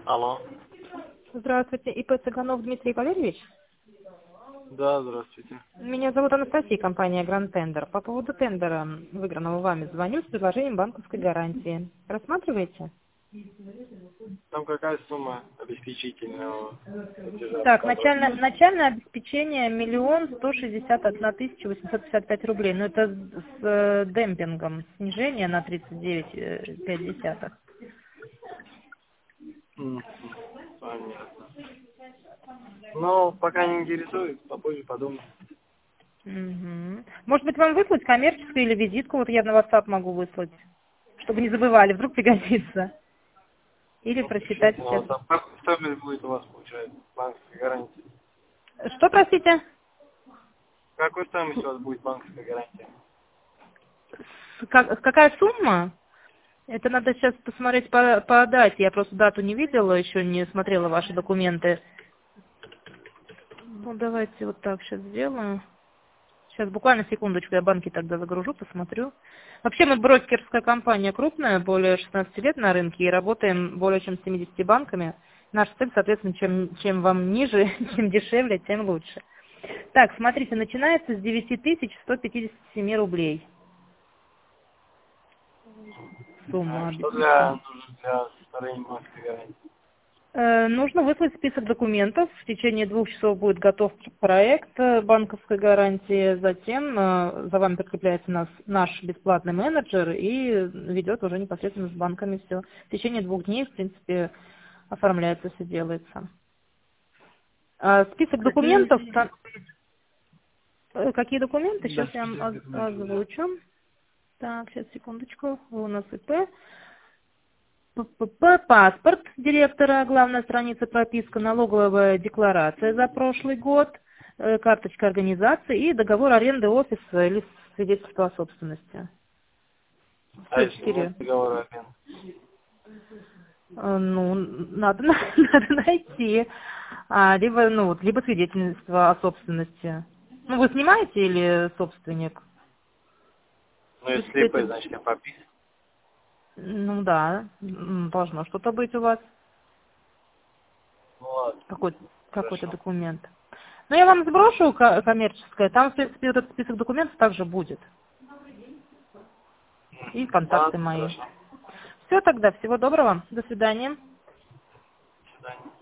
Алло. Здравствуйте, ИП Цыганов Дмитрий Валерьевич. Да, здравствуйте. Меня зовут Анастасия, компания Grand Tender. По поводу тендера, выигранного вами, звоню с предложением банковской гарантии. Рассматриваете? Там какая сумма обеспечительного платежа Так, показывает? начальное обеспечение 1 161 855 рублей. Но это с демпингом, снижение на 39,5. М, Понятно. Но пока не интересует, попозже подумаю. Мгм. Может быть, вам выслать коммерческую или визитку? Вот я на WhatsApp могу выслать, чтобы не забывали, вдруг пригодится. Или Ну, пришлите прочитать на сейчас. WhatsApp. Какая стоимость будет у вас, получается, банковской гарантии? Что, простите? Какой стоимость у вас будет банковская гарантия? Какая сумма? Это надо сейчас посмотреть по дате. Я просто дату не видела, еще не смотрела ваши документы. Ну, давайте вот так сейчас сделаю. Сейчас буквально секундочку, я банки тогда загружу, посмотрю. Вообще мы брокерская компания крупная, более 16 лет на рынке и работаем более чем с 70 банками. Наша цель, соответственно, чем вам ниже, чем дешевле, тем лучше. Так, смотрите, начинается с 9157 рублей. Сумма А что обеспечения. нужно для составления банковской гарантии? Нужно выслать список документов. В течение 2 часов будет готов проект банковской гарантии. Затем за вами подкрепляется наш бесплатный менеджер и ведет уже непосредственно с банками все. В течение 2 дней, в принципе, оформляется, все делается. Список Какие? документов. Какие документы? Да, Сейчас я список вам документов, да. озвучу. Так, сейчас, секундочку. Вы у нас ИП. Паспорт директора, главная страница прописка, налоговая декларация за прошлый год, карточка организации и договор аренды офиса или свидетельство о собственности. А Все если нет 4. договора аренды? Ну, надо, надо найти. Либо, ну, вот, либо свидетельство о собственности. Ну, вы снимаете или собственник? Ну, В если принципе, ИП, это, значит, я прописан. ну да, должно что-то быть у вас, Ну, ладно, какой-то хорошо. документ. Ну, я вам сброшу коммерческое, там, в принципе, этот список документов также будет. И контакты Ладно, мои. хорошо. Все тогда, всего доброго, до свидания. До свидания.